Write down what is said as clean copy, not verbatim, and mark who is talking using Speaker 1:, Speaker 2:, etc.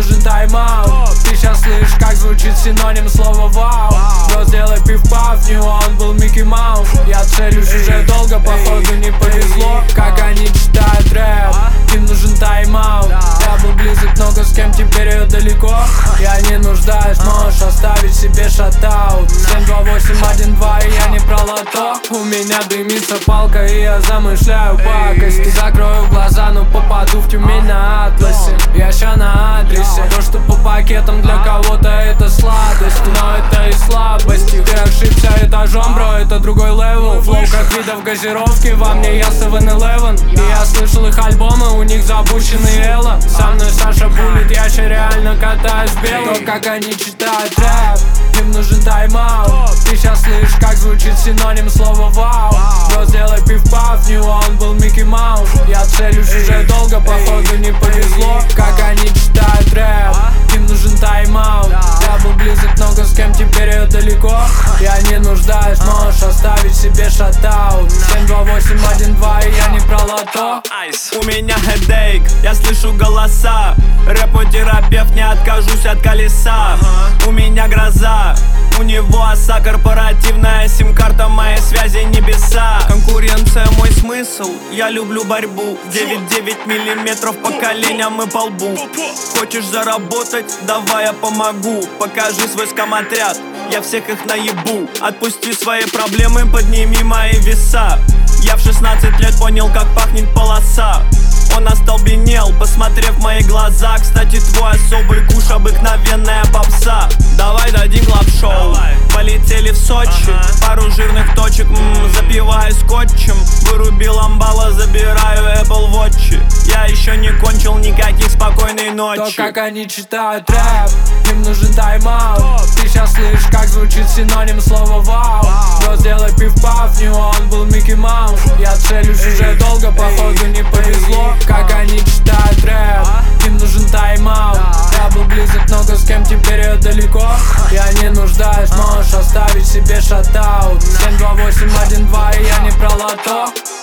Speaker 1: нужен тайм-аут. Ты сейчас слышишь, как звучит синоним слова вау. Но сделай пиф-паф, не он был Микки Маус. Я целюсь уже долго, походу не повезло. Как они читают рэп, им нужен тайм-аут. Я был близок, много с кем, теперь я далеко. Я не нуждаюсь, можешь оставить себе шатаут. 72812, и я не про лото. У меня дымится палка, и я замышляю пакости. Закрою глаза, но попаду в Тюмень на атласе. Я ща на адресе. То, что по пакетам для кого-то это сладость, но это и слабости. Ты ошибся этажом, бро, это другой левел. Флоу как видов газировки, во мне я 7-Eleven. И я слышал их альбомы, у них запущенный Элла. Со мной Саша Буллет, я ща реально катаюсь белым. То, как они читают рэп, им нужен тайм-аут. Ты сейчас слышишь, как звучит синоним слова вау. Но сделай пиф-паф, не он был Микки Маус. Я целюсь уже долго, походу не повезло. Как они читают рэп, им нужен тайм-аут. Я был близок, много с кем, теперь я далеко. Я не нуждаюсь, можешь оставить себе шатаут. 72812, и я не про лото.
Speaker 2: У меня headache, я слышу голоса. Рэп мой терапевт, не откажусь от колеса. У меня гроза, у него оса. Корпоративная сим-карта, моей связи небеса. Конкуренция мой смысл, я люблю борьбу. 9-9 миллиметров по коленям и по лбу. Хочешь заработать? Давай я помогу. Покажи свой скам-отряд, я всех их наебу. Отпусти свои проблемы, подними мои веса. Я в 16 лет понял, как пахнет полоса. Он остолбенел, посмотрев в мои глаза. Кстати, твой особый куш, обыкновенная попса. Давай дадим клаб-шоу. Полетели в Сочи, пару жирных точек, запиваю скотчем. Вырубил амбала, забираю Apple Watch. Я еще не кончил, никаких спокойной ночи.
Speaker 1: То, как они читают рэп, им нужен тайм-аут. Ты сейчас слышишь, как звучит синоним слова вау. Но сделай пиф-паф, не он был Микки Маус. Я целюсь уже долго, походу не повезло. Как они читают рэп, им нужен тайм-аут. Я был близок, много с кем, теперь я далеко. Я не нуждаюсь, можешь оставить себе шатаут. 72812, и я не про лото.